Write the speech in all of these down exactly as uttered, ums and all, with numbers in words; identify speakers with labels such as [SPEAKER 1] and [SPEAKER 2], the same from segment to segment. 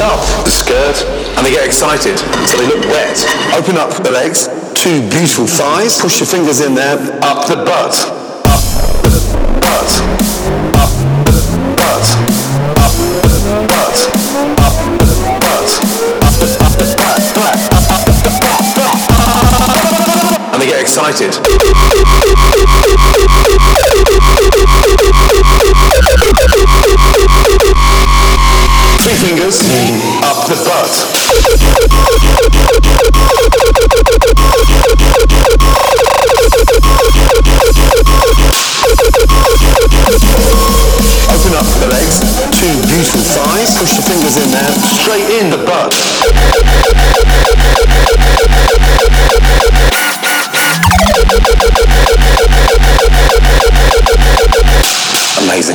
[SPEAKER 1] up the skirt and they get excited, so they look wet. Open up the legs, two beautiful thighs, push your fingers in there, up the butt, up the butt, up the butt, up the butt, up the butt, up the up the butt, up the butt, and they get excited. Three fingers up the butt. Open up the legs, two beautiful thighs, push your fingers in there, straight in the butt. Amazing.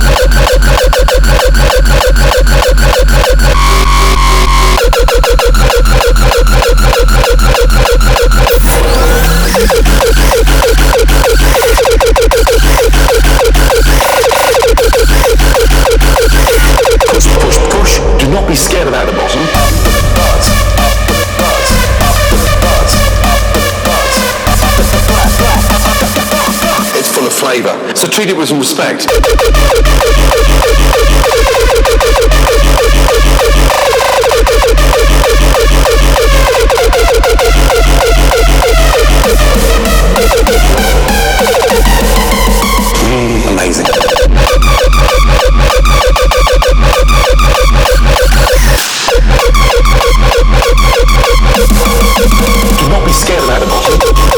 [SPEAKER 1] Push, push, push. Do not be scared about the bottom. Up the butt, up the butt, up the butt, up the butt, up the butt, up the butt. It's full of flavour, so treat it with some respect. Mm, amazing. Do not be scared about the bottom.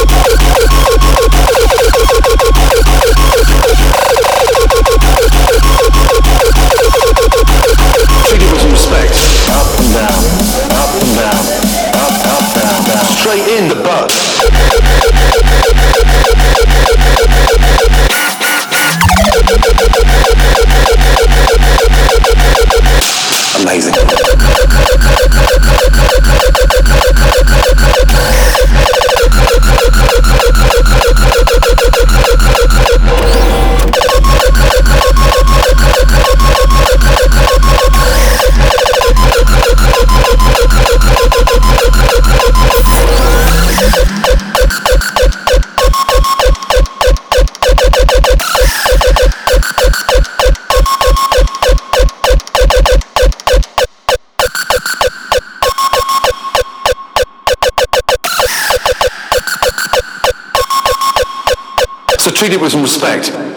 [SPEAKER 1] Treat it with some respect. Up and down, up and down, up, up, down, down. Straight in the butt. Amazing. So treat it with some respect.